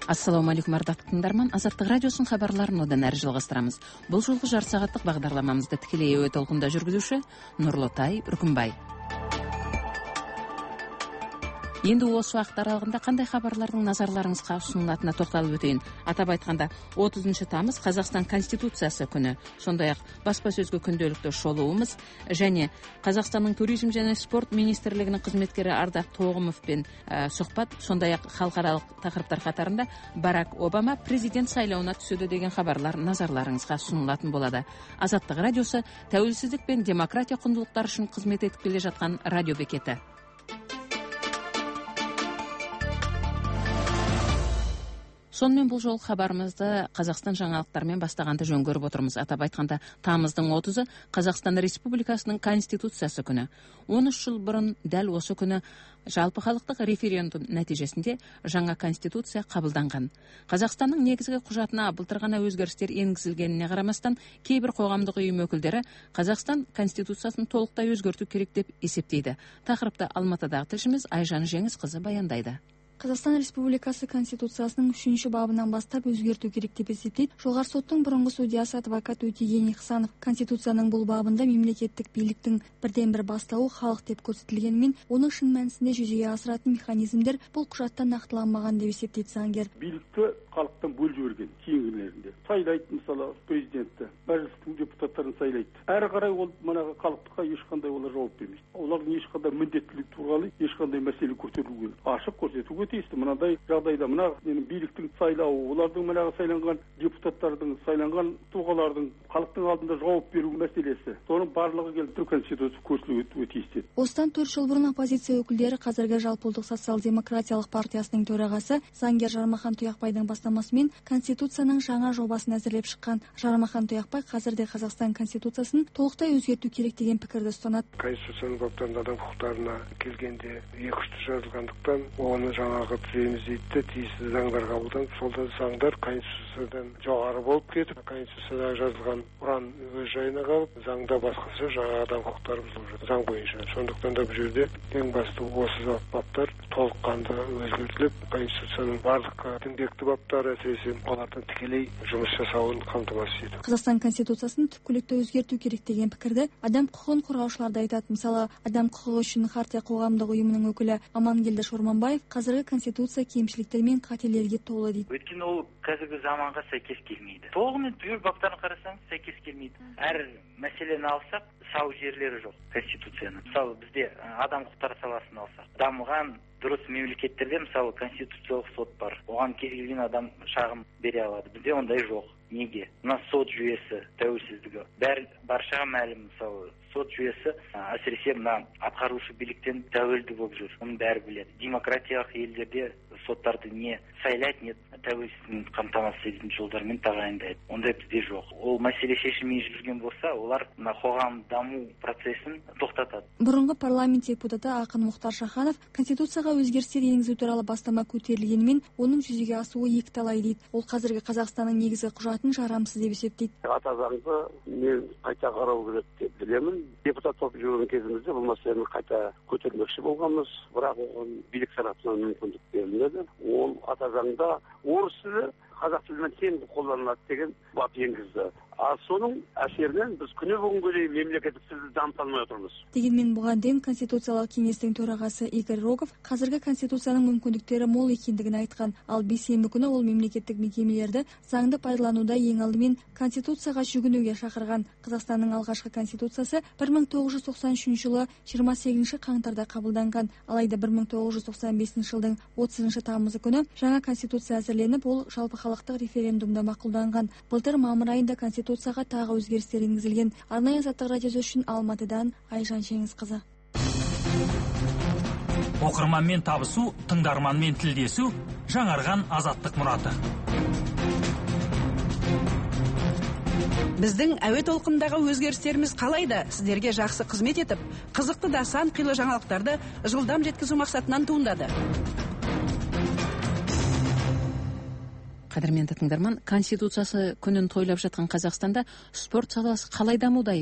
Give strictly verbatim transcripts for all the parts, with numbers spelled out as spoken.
Ассаламу алейкум, ардактуу тыңдарман. Азаттык радиосунун кабарларын одан ары жалгастырабыз. Бул жолку жарты сааттык багдарламамызды тикелей өтө толкунда жүргүзүүчү Нурлутай Үркүнбай. Енді осы уақыт аралығында қандай хабарлардың назарларыңызға ұсынылатынына тоқталып өтейін. Атап айтканда, отузунчу тамыз Қазақстан Конституциясы күнү, сондай-ақ баспасөзгө күнделікті шолуымыз және Қазақстанның туризм және спорт министрлигинин кызметкери Ардак Тоогумовпен ә, сұхбат, сондай-ақ халықаралық тақырыптар қатарында Барак Обама президент сайлауына түсөдө деген хабарлар назарларыңызға ұсынылатын болады. Азаттык радиосы тәуелсіздік пен демократия құндылықтары үшін қызмет етіп келе жатқан радио бекеті. Сонымен бұл жол хабарымызды Қазақстан жаңалықтарымен бастағанды жөн көріп отырмыз. Атап айтқанда, тамыздың отузу Қазақстан Республикасының Конституциясы күні. он үч жыл бұрын дәл осы күні жалпы халықтық референдум нәтижесінде жаңа конституция қабылданған. Қазақстанның негізгі құжатына былтыр ғана өзгерістер енгізілгеніне қарамастан, кейбір қоғамдық ұйым өкілдері Қазақстан конституциясын толықтай өзгерту керек деп есептейді. Тақырыпты Алматыдағы тілшіміз Айжан Жеңісқызы баяндайды. Қазақстан Республикасы Конституциясының үшінші бабынан бастап өзгерту керек деп есептейді. Жоғары соттың бұрынғы судьясы адвокат Өтеген Ихсанов. Конституцияның бұл бабында мемлекеттік биліктің бірден бір бастауы халық деп көрсетілгенімен, оның шын мәнісінде жүзеге асыратын механизмдер бұл құжатта нақтыланбаған деп есептейді заңгер. Билікті халықтан бөліп жіберген кейінгілерінде. Сайлайды, мысалы, президентті, мәжілістің депутаттарын сайлайды. Әрі қарай ол манағы халыққа ешқандай олар жауап бермейді. Олардың ешқандай міндеттілік туралы ешқандай мәселе көтерілген. Ашық көрсетуге тиісті. Мынадай жағдайда мына биліктің сайлауы, олардың мынағы сайланған депутаттардың, сайланған тұлғалардың халықтың алдында жауап беру мәселесі. Соның барлығы келіп тұр конституция көрсетілуге тиісті. Осыдан төрт жыл бұрын оппозиция өкілдері қазіргі жалпыұлттық социал-демократиялық партиясының төрағасы заңгер Жармахан Тұяқбайдың бастамасымен конституцияның жаңа жобасын әзірлеп шыққан. Жармахан Тұяқбай қазірде Қазақстан конституциясын толықтай өзгерту керек деген пікірді ұстанады. Конституцияның баптарында адам құқықтарына келгенде екі ұшты жазылғандықтан, оны жаңағы түзейміз дейді, тиісті заңдар қабылданып, сол заңдар конституциядан жоғары болып кетіп, конституцияда жазылған ұран өз жайына қалып, заңда басқасы жаңа адам құқықтары бұзылып жатыр, заң бойынша. Сондықтан да бұл жерде ең басты осы баптар толыққанды өзгертіліп, конституцияның барлық діңгекті баптары әсіресе олардан тікелей жұмыс жасауын қамтамасыз ету. Қазақстан конституциясын түпкілікті өзгерту керек деген пікірді адам құқығын қорғаушылар да айтады. Мысалы, адам құқығы үшін хартия қоғамдық ұйымының өкілі Амангелді Шорманбаев қазіргі конституция кемшіліктер мен қателерге толы дейді. Өйткені ол қазіргі заманға сәйкес келмейді. Толығымен түгел баптарын қарасаңыз сәйкес келмейді. Әр мәселені алсақ, сау жерлері жоқ конституцияның. Мысалы, бізде адам құқықтары саласын алсақ, дамыған дұрыс мемлекеттерде мысалы конституциялық сот бар. Оған кез келген адам шағым бере алады. Бізде ондай жоқ. Неге? Мына сот жүйесі тәуелсіздігі бәр баршаға мәлім. Мысалы, сот жүйесі әсіресе мына атқарушы биліктен тәуелді болып жүр. Оны бәрі біледі. Демократиялық елдерде соттарды не сайлайды, не тәуелсіздігін қамтамасыз ететін жолдармен тағайындайды. Ондай бізде жоқ. Ол мәселе шешілмей жүрген болса, олар мына қоғам даму процесін тоқтатады. Бұрынғы парламент депутаты Ақын Мұхтар Шаханов конституцияға өзгерістер енгізу туралы бастама көтерілгенімен, оның жүзеге асуы екіталай дейді. Ол қазіргі Қазақстанның негізгі құжатын жарамсыз деп есептейді. Ата заңды мен қайта қарау керек деп білемін. Депутат болып жүрген кезімізде бұл мәселені қайта көтермекші болғанбыз, бірақ оған билік тарапынан мүмкіндік берілмеді. Ол ата заңда орыс тілі қазақ тілімен тең қолданылады деген бап енгізді. А соның әсерінен біз күні бүгінге дейін мемлекеттік тілді дамыта алмай отырмыз. Дегенмен бұған дейін Конституциялық кеңестің төрағасы Игорь Рогов қазіргі конституцияның мүмкіндіктері мол екендігін айтқан. Ал бейсенбі күні ол мемлекеттік мекемелерді заңды пайдалануда ең алдымен конституцияға жүгінуге шақырған. Қазақстанның алғашқы конституциясы бір мың тоғыз жүз тоқсан үшінші жылы жиырма сегізінші қаңтарда қабылданған. Алайда бір мың тоғыз жүз тоқсан бесінші жылдың отызыншы тамызы күні жаңа конституция әзірленіп, ол жалпы халықтық референдумда мақұлданған. Былтыр мамыр айында конституцияға тағы өзгерістер енгізілген. Арнайы Азаттық радиосы үшін Алматыдан Айжан Жеңісқызы. Оқырманмен табысу, тыңдарманмен тілдесу, жаңарған азаттық мұраты. Біздің әуе толқындағы өзгерістеріміз қалайда сіздерге жақсы қызмет етіп, қызықты да сан қилы жаңалықтарды жылдам жеткізу мақсатынан туындады. Қадірменді тыңдарман, конституциясы күнін тойлап жатқан Қазақстанда спорт саласы қалай дамуда екен?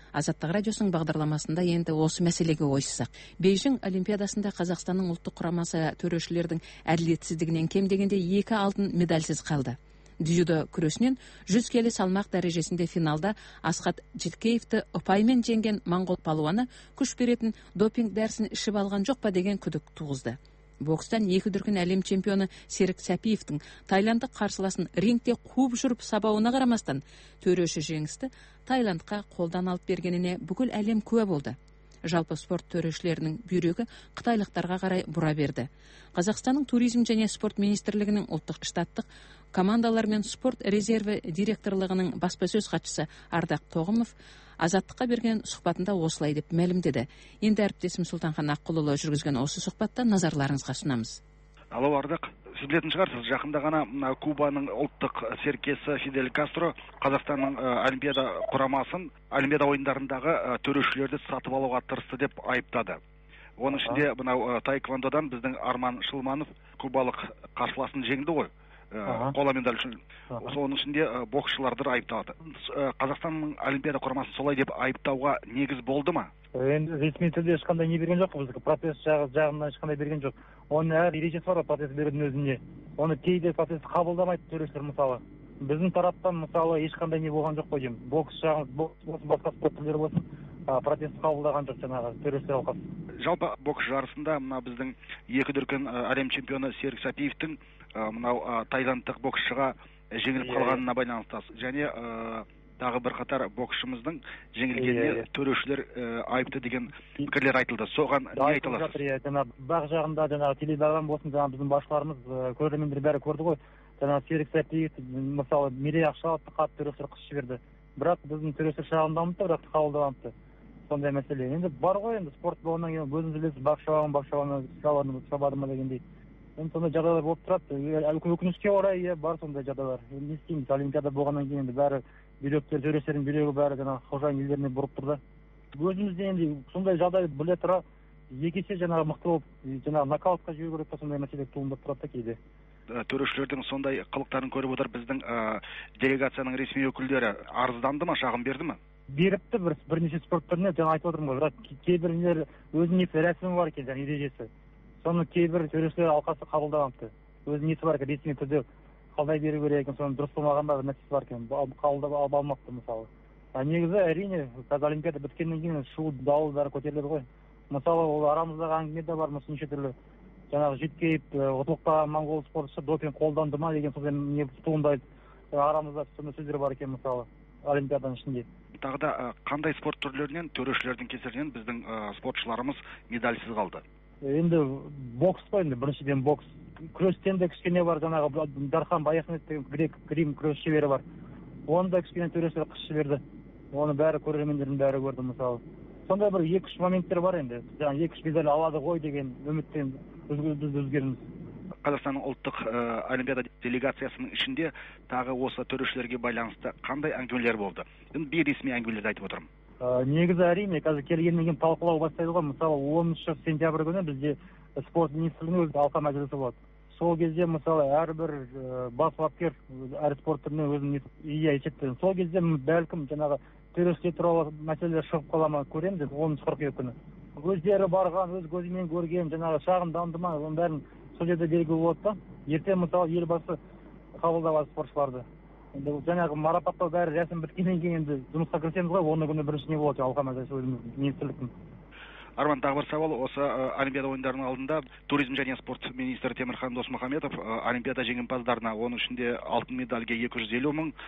Азаттык радиосунун багдарламасында енді осы мәселеге ойыссак. Бейжің олимпиадасында Қазақстанның ұлттық құрамасы төрешілердің әділетсіздігінен кем дегенде екі алтын медальсыз қалды. Дзюдо күресінен жүз келі салмақ дәрежесінде финалда Асхат Жеткеевті ұпаймен жеңген моңғол палуаны күш беретін допинг дәрісін ішіп алған жоқ па деген күдік туғызды. Бокстан екі дүркін әлем чемпионы Серік Сәпиевтің тайландық қарсыласын рингте қуып жүріп сабауына қарамастан төреші жеңісті Тайландқа қолдан алып бергеніне бүкіл әлем куә болды. Жалпы спорт төрешілерінің бүйрегі қытайлықтарға қарай бұра берді. Қазақстанның туризм және спорт министрлігінің ұлттық штаттық командалар мен спорт резерві директорлығының баспасөз хатшысы Ардақ Тоғымов Азаттыққа берген сұхбатында осылай деп мәлімдеді. Енді әріптесім Сұлтанхан Аққұлұлы жүргізген осы сұхбатта назарларыңызға ұсынамыз. Алло, Ардақ. Сіз білетін шығарсыз, жақында ғана Кубаның ұлттық серкесі Фидель Кастро Қазақстанның олимпиада құрамасын олимпиада ойындарындағы төрешілерді сатып алуға тырысты деп айыптады. Оның ішінде мынау таэквондодан біздің Арман Шылманов кубалық қарсыласын жеңді ғой. Қола медаль үшін. Соның ішінде боксшыларды айыпталды. Қазақстанның олимпиада құрамасын солай деп айыптауға негіз болды ма? Енді ресми түрде ешқандай не берген жоқ, бізге процесс жағынан ешқандай берген жоқ. Оның әр ережесі бар, процесс берудің өзіне. Оны кейде процесс қабылдамайды төрешілер мысалы. Біздің тараптан мысалы ешқандай не болған жоқ қой деймін. Бокс жағын, бокс болсын, басқа спорт түрлері болсын, процесс қабылдаған жоқ жаңағы төрешілер алқасы. Жалпы бокс жарысында мына біздің екі дүркін әлем чемпионы Серік Сәпиевтің мынау тайландтық боксшыға жеңіліп қалғанына байланысты. Және тағы бір қатар боксшымыздың жеңілгеніне төрешілер айыпты деген пікірлер айтылды. Соған не айта аласыз? Бақ жағында жаңағы теледидар болсын, жаңағы біздің басшыларымыз, көрермендер бәрі көрді ғой. Жаңағы Серік Сәпиев мысалы мерей ақшалатты қатты төрешілер қыс жіберді. Бірақ біздің төрешілер шағымданыпты, бірақ қабылданыпты. Сондай мәселе. Енді бар ғой, енді спорт болғаннан кейін өзіңіз білесіз, бақ шабағын, бақ шабағын шабады ма дегендей. Енді сондай жағдайлар болып тұрады. Өкінішке орай бар сондай жағдайлар. Не істейміз, олимпиада болғаннан кейін енді бәрі бүйректер, төрешілердің бүйрегі бәрі жаңағы қожайын елдеріне бұрып тұрды. Өзімізде енді сондай жағдай біле тұра, екі есе жаңағы мықты болып, жаңағы нокаутқа жіберу керек па, сондай мәселе туындап тұрады да кейде. Төрешілердің сондай қылықтарын көріп отыр, біздің делегацияның ресми өкілдері арызданды ма, шағым берді ма? Беріпті бір бірнеше спорт түріне, жаңа айтып отырмын ғой, бірақ кейбіреулер өзінің несі рәсімі бар екен, жаңағы ережесі. Соны кейбір төрешілер алқасы қабылдамапты. Өзінің несі бар екен, ресми түрде қалдай беру керек екен, соны дұрыс болмаған ба бір нәрсесі бар екен, қабылдап алмапты мысалы. А негізі әрине қазір олимпиада біткеннен кейін шу дауыл бәрі көтеріледі ғой. Мысалы ол арамыздағы әңгімеде бар мысалы неше түрлі жаңағы Жеткеев ұтылықта моңғол спортшысы допинг қолданды ма деген сондай не туындайды. Арамызда сондай сөздер бар екен мысалы олимпиаданың ішінде. Тағы да қандай спорт түрлерінен төрешілердің кесірінен біздің спортшыларымыз медальсіз қалды? Енді бокс қой, енді біріншіден бокс. Күрестен де кішкене бар, жаңағы Дархан Баяхмет деген грек грим күрес шебері бар. Оны да кішкене төрешілер қыс жіберді. Оны бәрі көрермендердің бәрі көрді мысалы. Сондай бір екі-үш моменттер бар енді. Жаңағы екі-үш медаль алады ғой деген үміттен өзгеріміз. Қазақстанның ұлттық олимпиада делегациясының ішінде тағы осы төрешілерге байланысты қандай әңгімелер болды? Енді бейресми әңгімелерді айтып отырмын. Негізі әрине қазір келгеннен кейін талқылау бастайды ғой. Мысалы оныншы сентябрь күні бізде спорт министрлігінің өз алқа мәжілісі болады. Сол кезде мысалы әрбір бас бапкер әр спорт түріне өзінің идея айтады. Сол кезде бәлкім жаңағы төрешілер туралы мәселелер шығып қала ма көреміз енді оныншы қыркүйек күні. Өздері барған, өз көзімен көрген, жаңағы шағымданды ма, оның бәрін сол жерде белгілі болады да. Ертең мысалы елбасы қабылдап спортшыларды. Енді жаңағы марапаттау бәрі рәсім біткеннен кейін енді жұмысқа кірісеміз ғой, оны күні бірінші не болады алқа мәжілісі өзіміздің министрліктің. Арман, тағы бір сауал, осы олимпиада ойындарының алдында туризм және спорт министрі Темірхан Досмұхамедов олимпиада жеңімпаздарына, оның ішінде алтын медальге екі жүз елу мың,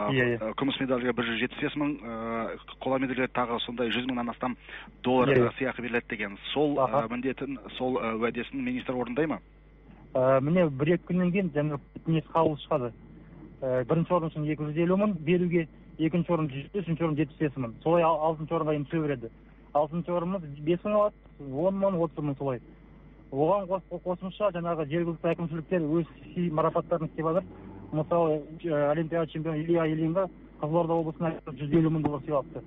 күміс медальге бір жүз жетпіс бес мың, қола медальге тағы сондай жүз мыңнан астам доллар сыйақы беріледі деген. Сол міндетін, сол уәдесін министр орындай ма? Міне бір-екі күннен кейін жаңа несі қаулы шығады. Бірінші орын үшін екі жүз елу мың беруге, екінші орын жүз, үшінші орын жетпіс бес мың. Солай алтыншы орынға дейін түсе береді. Алтыншы орынымыз бес мың алады, он мың, отыз мың солай. Оған қосымша жаңағы жергілікті әкімшіліктер өз марапаттарын істеп жатыр. Мысалы олимпиада чемпионы Илья Ильинға Қызылорда облысына жүз елу мың доллар сыйлапты.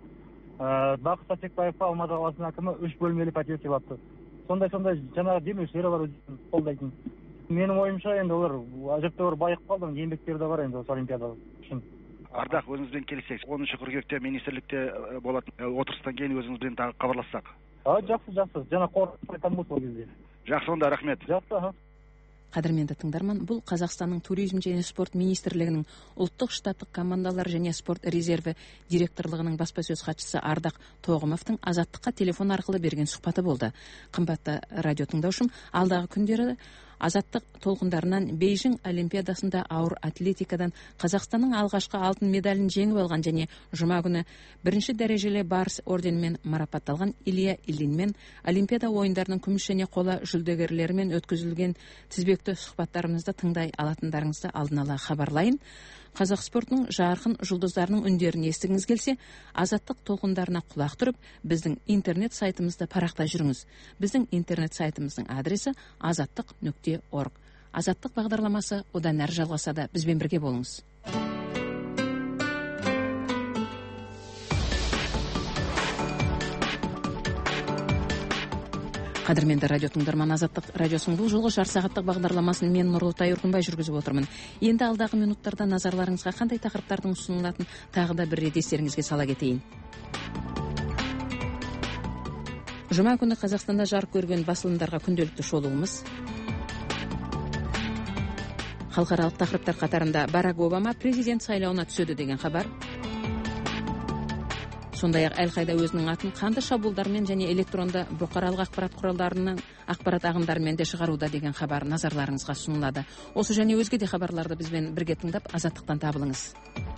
Бақыт Сатекбаевқа Алматы қаласының әкімі үш бөлмелі пәтер сыйлапты. Сондай-сондай жаңағы демеушілер бар өзін қолдайтын. Менің ойымша енді олар әжептәуір байып қалды, еңбектері де бар енді осы олимпиада үшін. Ардақ, өзіңізбен келісек, оныншы қыркүйекте министрлікте болатын отырыстан кейін өзіңізбен тағы хабарлассақ. Жақсы, жақсы. Жана қорытынды айтамыз ол кезде. Жақсы, онда рахмет. Жақсы. Қадірменді тыңдарман, бұл Қазақстанның туризм және спорт министрлігінің ұлттық штаттық командалар және спорт резерві директорлығының баспасөз хатшысы Ардақ Тоғымовтың Азаттыққа телефон арқылы берген сұхбаты болды. Қымбатты радио тыңдаушым, алдағы күндері Азаттық толқындарынан Бейжің Олимпиадасында ауыр атлетикадан Қазақстанның алғашқы алтын медалін жеңіп алған және жұма күні бірінші дәрежелі барыс орденімен марапатталған Илья Ильинмен Олимпиада ойындарының күміс және қола жүлдегерлерімен өткізілген тізбекті сұхбаттарымызды тыңдай алатындарыңызды алдын ала хабарлайын. Қазақ спортының жарқын жұлдыздарының үндерін естігіңіз келсе, Азаттық толқындарына құлақ тұрып, біздің интернет сайтымызды парақта жүріңіз. Біздің интернет сайтымыздың адресі азаттық нүкте орг. Азаттық бағдарламасы одан әрі жалғасады. Бізбен бірге болыңыз. Қадірменді радио тыңдарман, Азаттық радиосының бұл жолғы жарты сағаттық бағдарламасын мен Нұрлытай Өркінбай жүргізіп отырмын. Енді алдағы минуттарда назарларыңызға қандай тақырыптардың ұсынылатын тағы да бір рет естеріңізге сала кетейін. Жұма күні Қазақстанда жарық көрген басылымдарға күнделікті шолуымыз. Халықаралық тақырыптар қатарында Барак Обама президент сайлауына түседі деген хабар. Сондай-ақ Әл-Қайда өзінің атын қанды шабуылдармен және электронды бұқаралық ақпарат құралдарының ақпарат ағындарымен де шығаруда деген хабар назарларыңызға ұсынылады. Осы және өзге де хабарларды бізбен бірге тыңдап, Азаттықтан табылыңыз.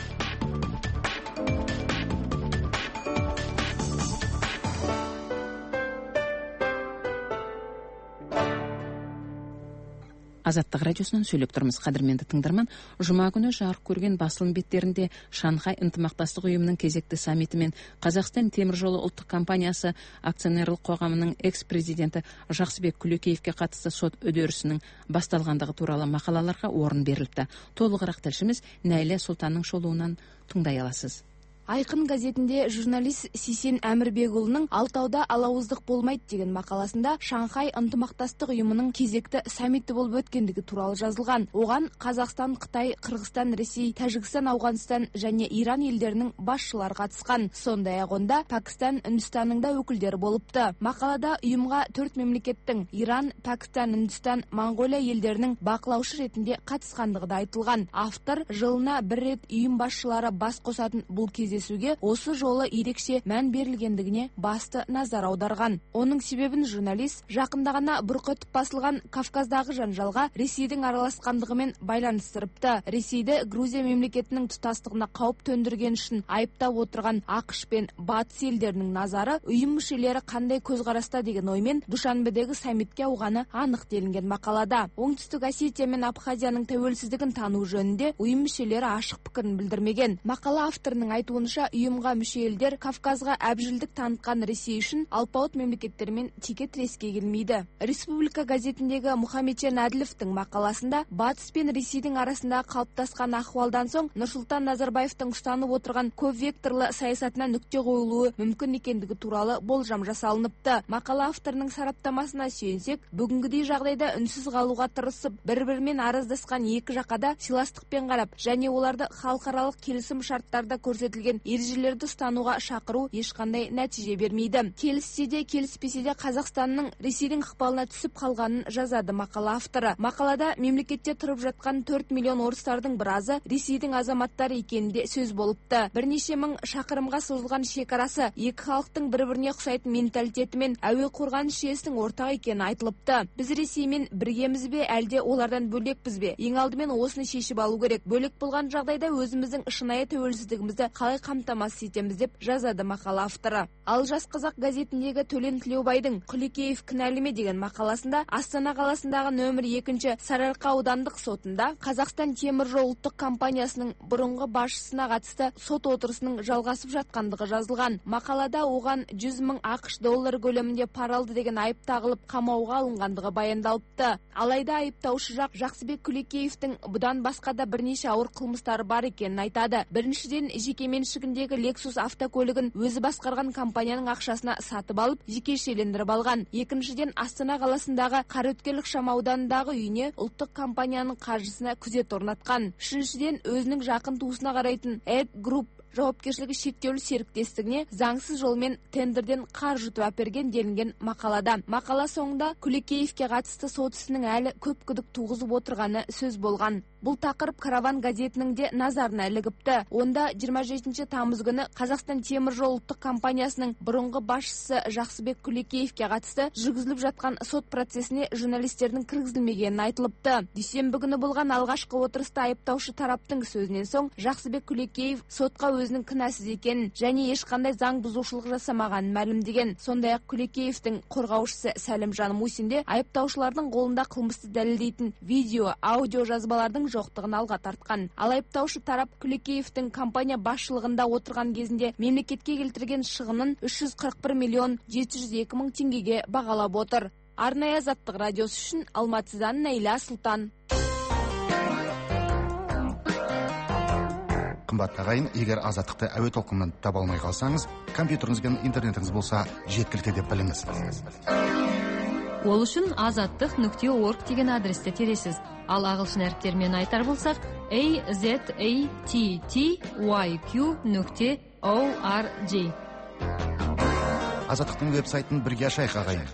Азаттық радиосынан сөйлеп тұрмыз. Қадірменді тыңдарман, жұма күні жарық көрген басылым беттерінде Шанхай ынтымақтастық ұйымының кезекті саммиті мен Қазақстан темір жолы ұлттық компаниясы акционерлік қоғамының экс-президенті Жақсыбек Күлекеевке қатысты сот үдерісінің басталғандығы туралы мақалаларға орын беріліпті. Толығырақ тілшіміз Нәйлә Сұлтанның шолуынан тыңдай аласыз. Айқын газетінде журналист Сисен Әмірбекұлының «Алтауда алауыздық болмайды» деген мақаласында Шанхай ынтымақтастық ұйымының кезекті саммиті болып өткендігі туралы жазылған. Оған Қазақстан, Қытай, Қырғызстан, Ресей, Тәжікстан, Ауғанстан және Иран елдерінің басшылары қатысқан. Сондай-ақ онда Пәкістан, Үндістанның да өкілдері болыпты. Мақалада ұйымға төрт мемлекеттің Иран, Пәкістан, Үндістан, Моңғолия елдерінің бақылаушы ретінде қатысқандығы да айтылған. Автор жылына бір рет ұйым басшылары бас қосатын бұл кездесуге осы жолы ерекше мән берілгендігіне басты назар аударған. Оның себебін журналист жақында ғана бұрқытып басылған Кавказдағы жанжалға Ресейдің араласқандығымен байланыстырыпты. Ресейді Грузия мемлекетінің тұтастығына қауіп төндірген үшін айыптап отырған ақш пен батыс елдерінің назары ұйым мүшелері қандай көзқараста деген оймен Душанбедегі саммитке ауғаны анық делінген мақалада. Оңтүстік Осетия мен Абхазияның тәуелсіздігін тану жөнінде ұйым мүшелері ашық пікірін білдірмеген. Мақала авторының айтуынша ұйымға мүше елдер Кавказға әбжілдік танытқан Ресей үшін алпауыт мемлекеттермен теке тіреске келмейді. Республика газетіндегі Мұхамеджан Әділовтің мақаласында батыс пен Ресейдің арасында қалыптасқан ахуалдан соң Нұрсұлтан Назарбаевтың ұстанып отырған көп векторлы саясатына нүкте қойылуы мүмкін екендігі туралы болжам жасалыныпты. Мақала авторының сараптамасына сүйенсек, бүгінгідей жағдайда үнсіз қалуға тырысып, бір-бірімен араздасқан екі жаққа да сыйластықпен қарап, және оларды халықаралық келісім шарттарда көрсетілген ережелерді ұстануға шақыру ешқандай нәтиже бермейді. Келіссе де келіспесе де Қазақстанның Ресейдің ықпалына түсіп қалғанын жазады мақала авторы. Мақалада мемлекетте тұрып жатқан төрт миллион орыстардың біразы Ресейдің азаматтары екенінде сөз болыпты. Бірнеше мың шақырымға созылған шекарасы екі халықтың бір-біріне ұқсайтын менталитеті мен әуе қорғаныс жүйесінің ортақ екені айтылыпты. Біз Ресеймен біргеміз бе, әлде олардан бөлекпіз бе? Ең алдымен осыны шешіп алу керек. Бөлек болған жағдайда өзіміздің шынайы тәуелсіздігімізді қалай қамтамасыз етеміз деп жазады мақала авторы. Ал Жас Қазақ газетіндегі Төлен Тілеубайдың Күлекеев кінәлі ме деген мақаласында Астана қаласындағы нөмір екінші Сарыарқа аудандық сотында Қазақстан темір жол ұлттық компаниясының бұрынғы басшысына қатысты сот отырысының жалғасып жатқандығы жазылған. Мақалада оған жүз мың ақш доллары көлемінде пара алды деген айып тағылып қамауға алынғандығы баяндалыпты. Алайда айыптаушы жақ Жақсыбек Күлекеевтің бұдан басқа да бірнеше ауыр қылмыстары бар екенін айтады. Біріншіден, жекеменшік меншігіндегі Lexus автокөлігін өзі басқарған компанияның ақшасына сатып алып, жекешелендіріп алған. Екіншіден, Астана қаласындағы Қараөткел ықшамауданындағы үйіне ұлттық компанияның қаржысына күзет орнатқан. Үшіншіден, өзінің жақын туысына қарайтын Egg Group жауапкершілігі шектеулі серіктестігіне заңсыз жолмен тендерден қаржы ұтып әперген делінген мақалада. Мақала соңында Күлекеевке қатысты сот ісінің әлі көп күдік туғызып отырғаны сөз болған. Бұл тақырып Караван газетінің де назарына ілігіпті. Онда жиырма жетінші тамыз күні Қазақстан темір жол ұлттық компаниясының бұрынғы басшысы Жақсыбек Күлекеевке қатысты жүргізіліп жатқан сот процесіне журналистердің кіргізілмегені айтылыпты. Дүйсенбі күні болған алғашқы отырыста айыптаушы тараптың сөзінен соң Жақсыбек Күлекеев сотқа өзінің кінәсіз екенін және ешқандай заң бұзушылық жасамағанын мәлімдеген. Сондай-ақ Күлекеевтің қорғаушысы Сәлімжан Мусин де айыптаушылардың қолында қылмысты дәлелдейтін видео, аудио жазбалардың жоқтығын алға тартқан. Ал айыптаушы тарап Күлекеевтің компания басшылығында отырған кезінде мемлекетке келтірген шығынын үш жүз қырық бір миллион жеті жүз екі мың теңгеге бағалап отыр. Арнайы Азаттық радиосы үшін Алматыдан Найла Сұлтан. Қымбат ағайын, егер Азаттықты әуе толқынынан таба алмай қалсаңыз, компьютеріңіз бен интернетіңіз болса жеткілікті деп біліңіз. Ол үшін азаттық нүкте орг деген адресте тересіз. Ал ағылшын әріптермен айтар болсақ, a z a t t y q нүкте org. Азаттықтың веб-сайтын бірге ашайық ағайын.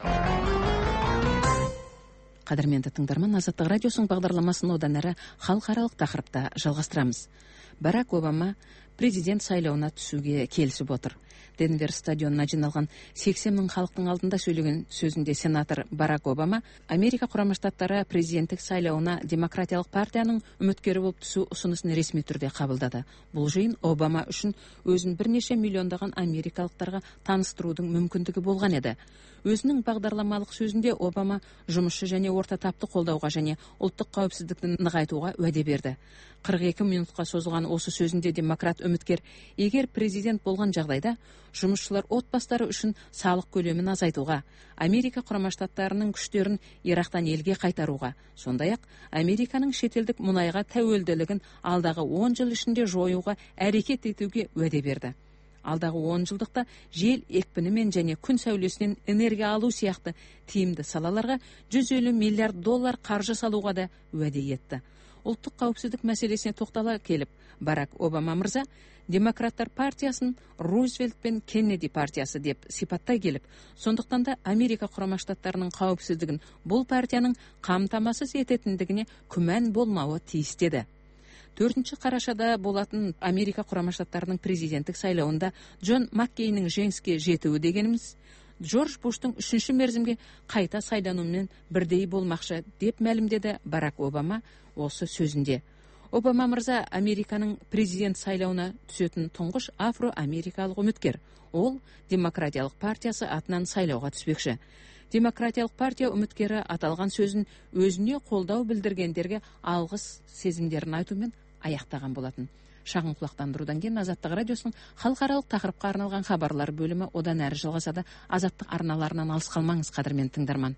Қадірменді тыңдарман, Азаттық радиосының бағдарламасын одан әрі халықаралық тақырыпта жалғастырамыз. Барак Обама президент сайлауына түсуге келісіп отыр. Денвер стадионына жиналған сексен мың халықтың алдында сөйлеген сөзінде сенатор Барак Обама Америка Құрама Штаттары президенттік сайлауына демократиялық партияның үміткері болып түсу ұсынысын ресми түрде қабылдады. Бұл жиын Обама үшін өзін бірнеше миллиондаған америкалықтарға таныстырудың мүмкіндігі болған еді. Өзінің бағдарламалық сөзінде Обама жұмысшы және орта тапты қолдауға және ұлттық қауіпсіздікті нығайтуға уәде берді. қырық екі минутқа созылған осы сөзінде демократ үміткер, егер президент болған жағдайда, жұмысшылар отбасылары үшін салық көлемін азайтуға, Америка Құрама Штаттарының күштерін Ирактан елге қайтаруға, сондай-ақ Американың шетелдік мұнайға тәуелділігін алдағы он жыл ішінде жоюға әрекет етуге уәде берді. Алдағы он жылдықта жел екпінімен және күн сәулесінен энергия алу сияқты тиімді салаларға жүз елу миллиард доллар қаржы салуға да уәде етті. Ұлттық қауіпсіздік мәселесіне тоқтала келіп, Барак Обама мырза демократтар партиясын Рузвельт пен Кеннеди партиясы деп сипаттай келіп, сондықтан да Америка Құрама Штаттарының қауіпсіздігін бұл партияның қамтамасыз ететіндігіне күмән болмауы тиіс деді. төртінші қарашада болатын Америка Құрама Штаттарының президенттік сайлауында Джон Маккейннің жеңіске жетуі дегеніміз Джордж Буштың үшінші мерзімге қайта сайлануымен бірдей болмақшы деп мәлімдеді Барак Обама осы сөзінде. Обама мырза Американың президент сайлауына түсетін тұңғыш афро-америкалық үміткер. Ол демократиялық партиясы атынан сайлауға түспекші. Демократиялық партия үміткері аталған сөзін өзіне қолдау білдіргендерге алғыс сезімдерін айтумен аяқтаған болатын. Шағын құлақтандырудан кейін Азаттық радиосының халықаралық тақырыпқа арналған хабарлар бөлімі одан әрі жалғасады. Азаттық арналарынан алыс қалмаңыз, қадірмен тыңдарман.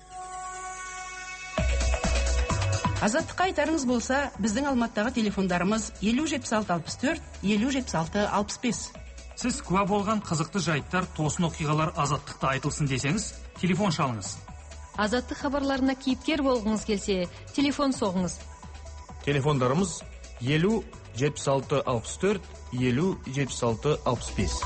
Азаттыққа айтарыңыз болса, біздің Алматыдағы телефондарымыз елу жетпіс алты алпыс төрт, елу жетпіс алты алпыс бес. Сіз куә болған қызықты жайттар, тосын оқиғалар Азаттықта айтылсын десеңіз, телефон шалыңыз. Азаттық хабарларына кейіпкер болғыңыз келсе, телефон соғыңыз. Телефондарымыз елу жетпіс алты алпыс төрт, елу жетпіс алты алпыс бес.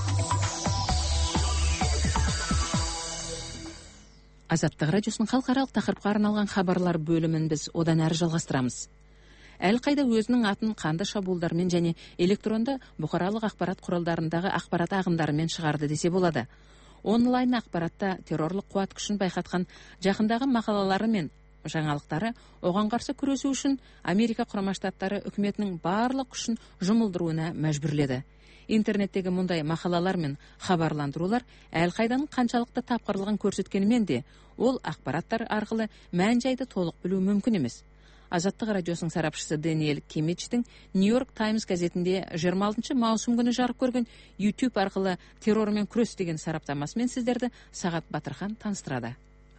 Азаттық радиосының халықаралық тақырыпқа арналған хабарлар бөлімін біз одан әрі жалғастырамыз. Әлқайда өзінің атын қанды шабуылдармен және электронды бұқаралық ақпарат құралдарындағы ақпарат ағымдарымен шығарды десе болады. Онлайн ақпаратта террорлық қуат күшін байқатқан жақындағы мақалалары мен жаңалықтары оған қарсы күресу үшін Америка Құрама Штаттары үкіметінің барлық күшін жұмылдыруына мәжбүрледі. Интернеттегі мұндай мақалалар мен хабарландырулар әлқайданың қаншалықты тапқырлығын көрсеткенімен де, ол ақпараттар арқылы мән-жайды толық білу мүмкін емес. Азаттық радиосының сарапшысы Дэниэл Кимичтің Нью-Йорк Таймс газетінде жиырма алтыншы маусым күні жарық көрген YouTube арқылы террормен күрес деген сараптамасымен сіздерді Сағат Батырхан таныстырады.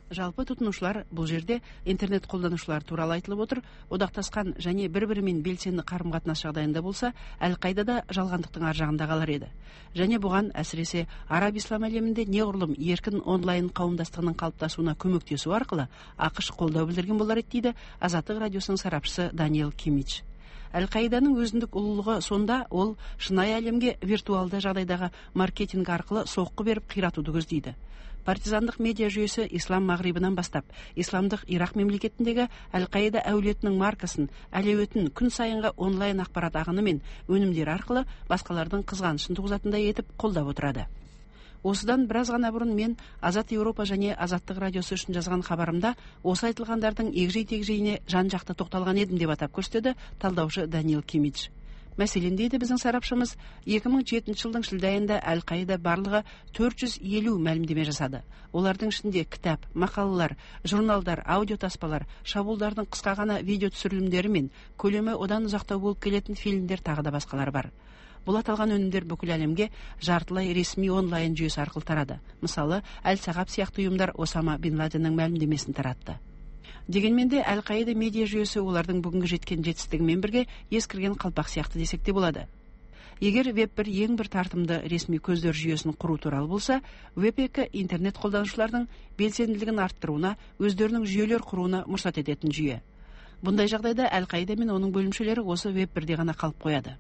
Жалпы тұтынушылар бұл жерде интернет қолданушылар туралы айтылып отыр. Одақтасқан және бір-бірімен белсенді қарым-қатынас жағдайында болса, Әл-Қаидада жалғандықтың ар жағында қалар еді. Және бұған әсіресе араб ислам әлемінде неғұрлым еркін онлайн қауымдастығының қалыптасуына көмектесу арқылы ақш қолдау білдірген болар еді дейді Азаттық радиосының сарапшысы Даниэл Кимич. Әл-Қаиданың өзіндік ұлылығы сонда ол шынайы әлемге виртуалды жағдайдағы маркетинг арқылы соққы беріп қиратуды көздейді. Партизандық медиа жүйесі ислам мағрибынан бастап, исламдық Ирақ мемлекетіндегі Әл-Қаида әулетінің маркасын, әлеуетін күн сайынғы онлайн ақпарат ағыны мен өнімдер арқылы басқалардың қызғанышын туғызатындай етіп қолдап отырады. Осыдан біраз ғана бұрын мен Азат Еуропа және Азаттық радиосы үшін жазған хабарымда осы айтылғандардың егжей-тегжейіне жан-жақты тоқталған едім деп атап көрсетеді талдаушы Даниэл Кимич. Мәселен, дейді біздің сарапшымыз, екі мың жетінші жылдың шілде айында Әл-Қаида барлығы төрт жүз елу мәлімдеме жасады. Олардың ішінде кітап, мақалалар, журналдар, аудиотаспалар, шабуылдардың қысқа ғана видео түсірілімдері мен көлемі одан ұзақтау болып келетін фильмдер тағы да басқалар бар. Бұл аталған өнімдер бүкіл әлемге жартылай ресми онлайн жүйесі арқылы тарады. Мысалы, Әл-Сағап сияқты ұйымдар Осама бин Ладеннің мәлімдемесін таратты. Дегенмен де Әл-Қаида медиа жүйесі олардың бүгінгі жеткен жетістігімен бірге ескірген қалпақ сияқты десек те болады. Егер веб бір ең бір тартымды ресми көздер жүйесін құру туралы болса, веб екі интернет қолданушылардың белсенділігін арттыруына, өздерінің жүйелер құруына мұрсат ететін жүйе. Бұндай жағдайда Әл-Қаида мен оның бөлімшелері осы веб бірде ғана қалып қояды.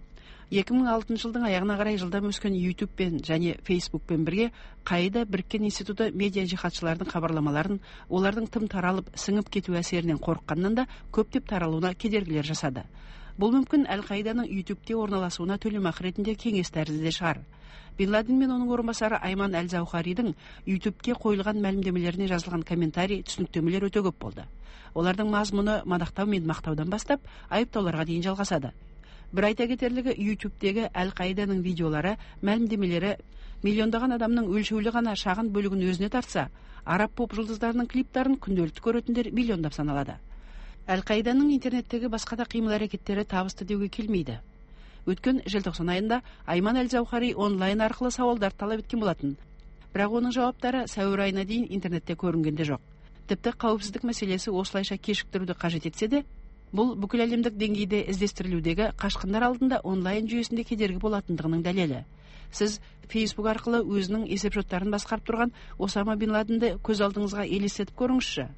екі мың алтыншы жылдың аяғына қарай жылдам өскен ютубпен және фейсбукпен бірге Қаида біріккен институты медиа жихадшылардың хабарламаларын олардың тым таралып сіңіп кету әсерінен қорыққаннан да көптеп таралуына кедергілер жасады. Бұл мүмкін Әл-Қаиданың ютубте орналасуына төлемақы ретінде кеңес тәрізді де шығар. Бин Ладен мен оның орынбасары Айман Әл-Заухаридің ютубке қойылған мәлімдемелеріне жазылған комментарий, түсініктемелер өте көп болды. Олардың мазмұны мадақтау мен мақтаудан бастап айыптауларға дейін жалғасады. Бір айта кетерлігі, ютубтегі Әл-Қаиданың видеолары, мәлімдемелері миллиондаған адамның өлшеулі ғана шағын бөлігін өзіне тартса, араб поп жұлдыздарының клиптарын күнделікті көретіндер миллиондап саналады. Әл-Қаиданың интернеттегі басқа да қимыл әрекеттері табысты деуге келмейді. Өткен желтоқсан айында Айман Әл-Заухари онлайн арқылы сауалдар талап еткен болатын. Бірақ оның жауаптары сәуір айына дейін интернетте көрінгенде жоқ. Тіпті қауіпсіздік мәселесі осылайша кешіктіруді қажет етсе де, бұл бүкіл әлемдік деңгейде іздестірілудегі қашқындар алдында онлайн жүйесінде кедергі болатындығының дәлелі. Сіз фейсбук арқылы өзінің есепшоттарын басқарып тұрған Осама бин Ладенді көз алдыңызға елестетіп көріңізші.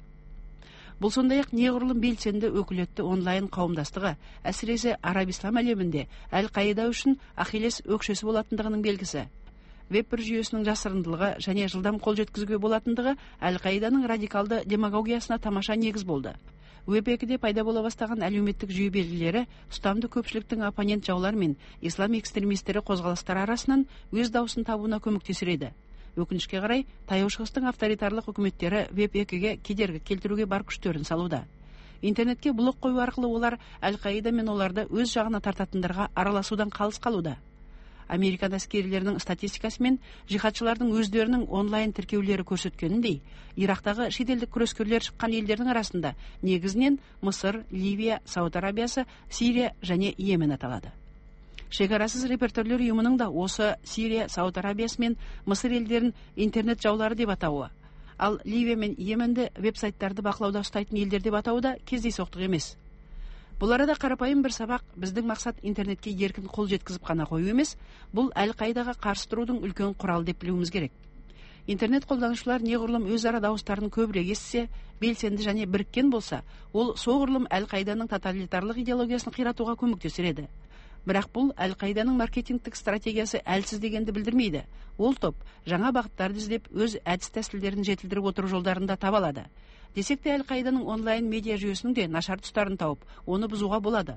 Бұл сондай-ақ неғұрлым белсенді өкілетті онлайн қауымдастығы, әсіресе араб ислам әлемінде Әл-Қаида үшін ахиллес өкшесі болатындығының белгісі. Веб бір жүйесінің жасырындылығы және жылдам қол жеткізуге болатындығы Әл-Қаиданың радикалды демагогиясына тамаша негіз болды. веб екіде пайда бола бастаған әлеуметтік жүйе белгілері ұстамды көпшіліктің оппонент жаулар мен ислам экстремистері қозғалыстары арасынан өз дауысын табуына көмектесер. Өкінішке қарай, таяу шығыстың авторитарлық үкіметтері веб екіге кедергі келтіруге бар күштерін салуда. Интернетке блок қою арқылы олар Әл-Қаида мен оларды өз жағына тартатындарға араласудан қалыс қалуда. Американ әскерилерінің статистикасымен жихадшылардың өздерінің онлайн тіркеулері көрсеткеніндей, Ирақтағы шетелдік күрескерлер шыққан елдердің арасында негізінен Мысыр, Ливия, Сауд Арабиясы, Сирия және Йемен аталады. Шекарасыз репортерлер ұйымының да осы Сирия, Сауд Арабиясы мен Мысыр елдерін интернет жаулары деп атауы, ал Ливия мен Йеменді веб-сайттарды бақылауда ұстайтын елдер деп атауы да кездейсоқтық емес. Бұл арада қарапайым бір сабақ, біздің мақсат интернетке еркін қол жеткізіп қана қою емес, бұл Әл-Қаидаға қарсы тұрудың үлкен құралы деп білуіміз керек. Интернет қолданушылар неғұрлым өзара дауыстарын көбірек естісе, белсенді және біріккен болса, ол соғұрлым Әл-Қаиданың тоталитарлық идеологиясын қиратуға көмектесер еді. Бірақ бұл Әл-Қаиданың маркетингтік стратегиясы әлсіз дегенді білдірмейді. Ол топ жаңа бағыттарды іздеп өз әдіс тәсілдерін жетілдіріп отыру жолдарында таба алады. Десек те Әл-Қаиданың онлайн медиа жүйесінің де нашар тұстарын тауып, оны бұзуға болады.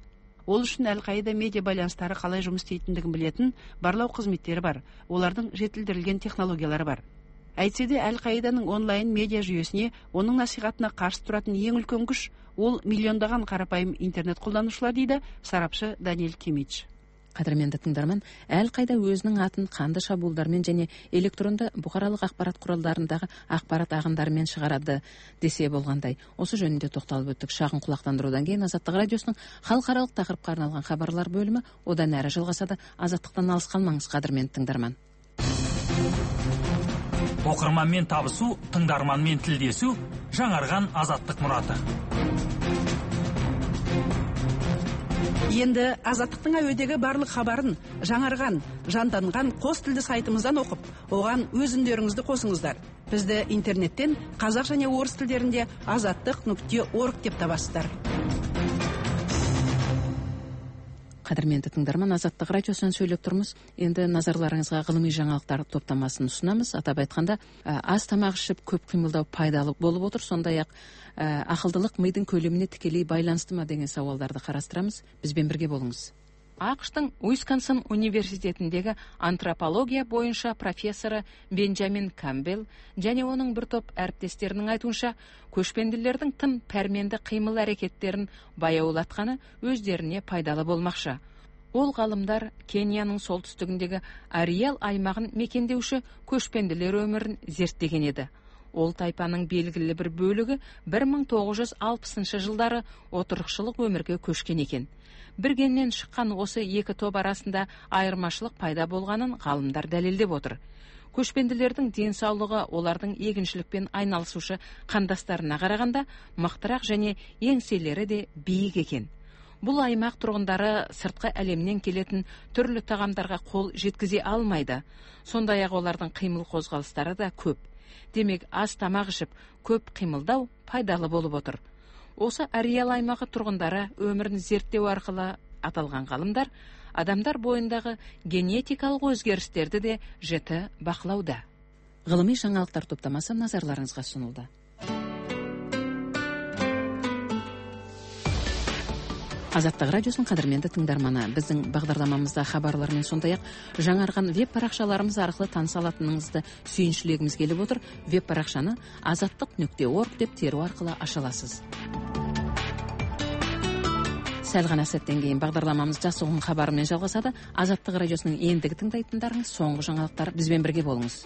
Ол үшін Әл-Қаида медиа байланыстары қалай жұмыс істейтіндігін білетін барлау қызметтері бар, олардың жетілдірілген технологиялары бар. Әйтсе де Әл-Қаиданың онлайн медиа жүйесіне, оның насихатына қарсы тұратын ең үлкен күш ол миллиондаған қарапайым интернет қолданушылар, дейді сарапшы Даниэл Кимич. Қадірменді тыңдарман, Әл-Қаида өзінің атын қанды шабуылдармен және электронды бұқаралық ақпарат құралдарындағы ақпарат ағындарымен шығарады десе болғандай. Осы жөнінде тоқталып өттік. Шағын құлақтандырудан кейін Азаттық радиосының халықаралық тақырыпқа арналған хабарлар бөлімі одан әрі жалғасады. Азаттықтан алыс қалмаңыз, қадірменді тыңдарман. оқырманмен табысу, тыңдарманмен тілдесу, жаңарған азаттық мұраты. Енді азаттықтың әуедегі барлық хабарын жаңарған, жанданған қос тілді сайтымыздан оқып, оған өз үндеріңізді қосыңыздар. Бізді интернеттен қазақ және орыс тілдерінде азаттық нүкте орг деп табасыздар. Қадірменді тыңдарман, Азаттық радиосынан сөйлеп тұрмыз. Енді назарларыңызға ғылыми жаңалықтар топтамасын ұсынамыз. Атап айтқанда, аз тамақ ішіп көп қимылдау пайдалы болып отыр. Сондай-ақ ақылдылық мидың көлеміне тікелей байланысты ма деген сауалдарды қарастырамыз. Бізбен бірге болыңыз. ақш-тың Уисконсин университетіндегі антропология бойынша профессоры Бенджамин Камбел және оның бір топ әріптестерінің айтуынша, көшпенділердің тым пәрменді қимыл әрекеттерін баяулатқаны өздеріне пайдалы болмақшы. Ол ғалымдар Кенияның солтүстігіндегі Ариел аймағын мекендеуші көшпенділер өмірін зерттеген еді. Ол тайпаның белгілі бір бөлігі бір мың тоғыз жүз алпысыншы жылдары отырықшылық өмірге көшкен екен. Біргеннен шыққан осы екі топ арасында айырмашылық пайда болғанын ғалымдар дәлелдеп отыр. Көшпенділердің денсаулығы олардың егіншілікпен айналысушы қандастарына қарағанда мықтырақ және еңселері де биік екен. Бұл аймақ тұрғындары сыртқы әлемнен келетін түрлі тағамдарға қол жеткізе алмайды. Сондай-ақ олардың қимыл қозғалыстары да көп. Демек, аз тамақ ішіп, көп қимылдау пайдалы болып отыр. Осы Ариел аймағы тұрғындары өмірін зерттеу арқылы аталған ғалымдар адамдар бойындағы генетикалық өзгерістерді де жіті бақылауда. Ғылыми жаңалықтар топтамасы назарларыңызға ұсынылды. Азаттық радиосын қадірменді тыңдарманы, біздің бағдарламамызда хабарлармен сондай-ақ жаңарған веб парақшаларымыз арқылы таныса алатыныңызды сүйіншілегіміз келіп отыр. Веб парақшаны азаттық нүкте орг деп теру арқылы аша аласыз. Сәл ғана сәттен кейін бағдарламамыз жас ұғым хабарымен жалғасады. Азаттық радиосының ендігі тыңдайтындарыңыз соңғы жаңалықтар. Бізбен бірге болыңыз.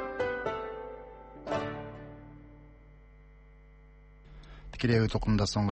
Тікелей әуе толқынында соңғы